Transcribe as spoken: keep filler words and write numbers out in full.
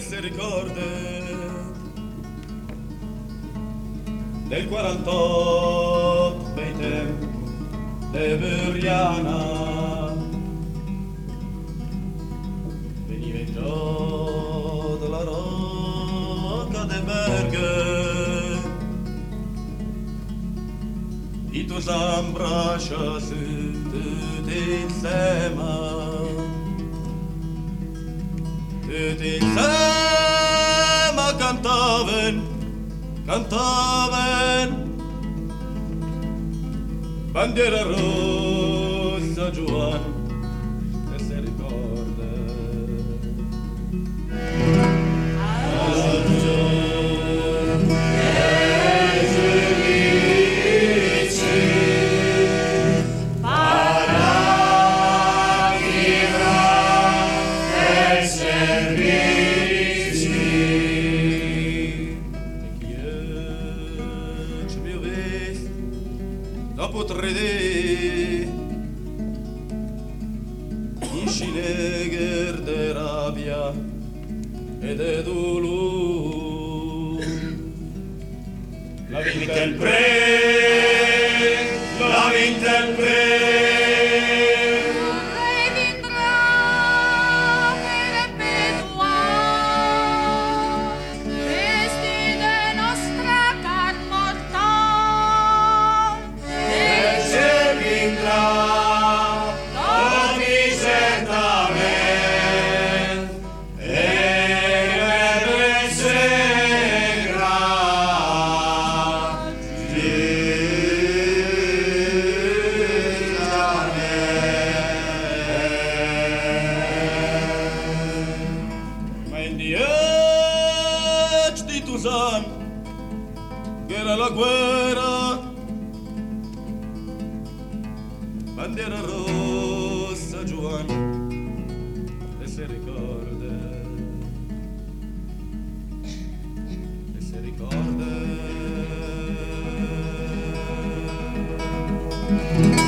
se ricorda del quarantotto bei tempi de Veriana, veniva in giù dalla rocca de Berghe e tu s'abbraccia tutti insieme, tutti insieme cantaven, cantaven bandiera rossa Giovanni e se ricorda dopo tre dì in scilegher de rabbia e de dolore la vinta il pre la vinta il pre che era la guerra, bandiera rossa Giovanni e se ricorda e se ricorda